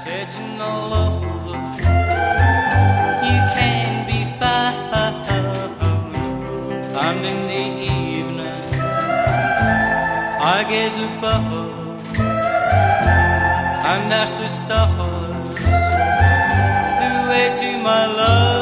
searching all over. You can be found. And in the evening I gaze above and ask the stars the way to my love.